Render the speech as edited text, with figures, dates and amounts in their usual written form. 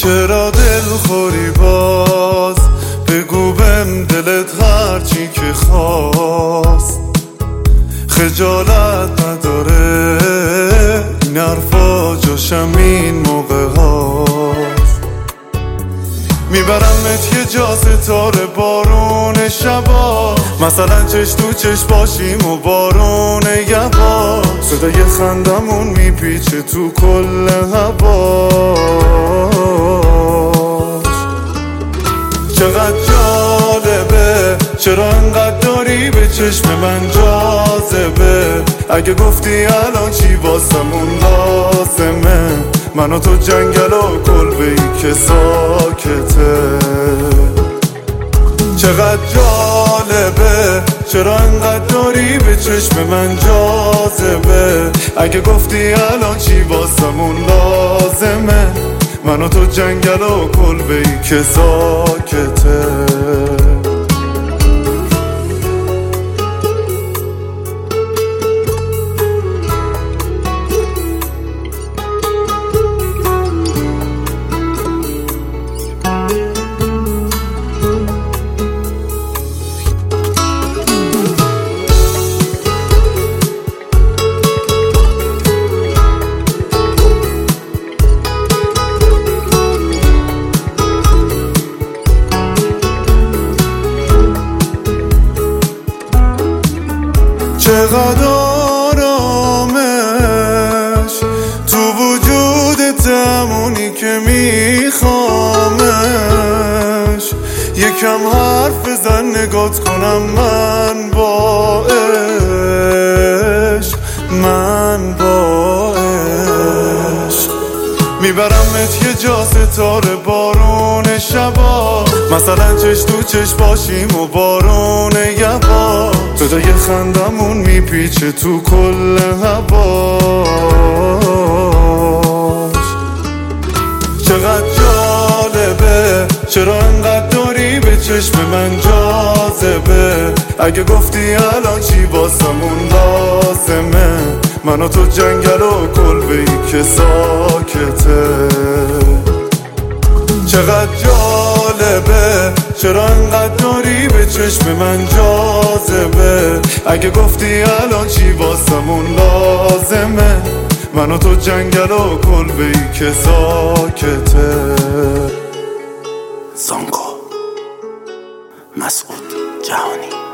چرا دلخوری باز؟ بگو بهم دلت هرچی که خواست. خجالت نداره این حرفا جاشم این موقع هاست. میبرمت یه جا ستاره بارون شبا، مثلا چش تو چش باشیم و بارون یبا. صدای خندمون میپیچه تو کل هواش. چقدر جالبه چرا انقدر داری به چشم من جاذبه. اگه گفتی الان چی واسمون لازمه، من و تو جنگل و کلبه ای که ساکته. چقدر جالبه چرا انقدر داری به چشم من جاذبه. اگه گفتی الان چی واسمون لازمه، من و تو جنگل و کلبه ای که ساکته. چقدر آرامش تو وجودت، همونی که میخوامش. یکم حرف بزن نگات کنم من با عشق، من با عشق. میبرمت یه جا ستاره بارون شبا، مثلا چش تو چش باشیم و بارون یبا. صدای خندمون میپیچه تو کل هواش. چقدر جالبه چرا انقدر داری به چشم من جاذبه. اگه گفتی الان چی واسمون لازمه، من و تو جنگل و کلبه ای که ساکته. چقدر جالبه چرا انقدر داری به چشم من جاذبه. اگه گفتی الان چی واسمون لازمه، من و تو جنگل و کلبه ای که ساکته. زانکو مسعود جهانی.